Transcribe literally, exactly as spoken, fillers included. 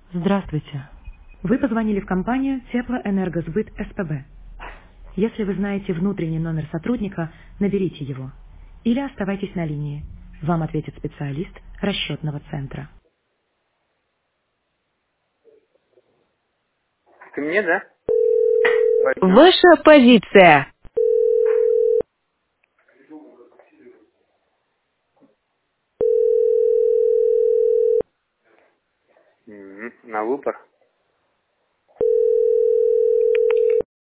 Здравствуйте. Вы позвонили в компанию Теплоэнергосбыт СПБ. Если вы знаете внутренний номер сотрудника, наберите его. Или оставайтесь на линии. Вам ответит специалист расчетного центра. Ты мне, да? Пойдем. Ваша позиция. М, На выбор.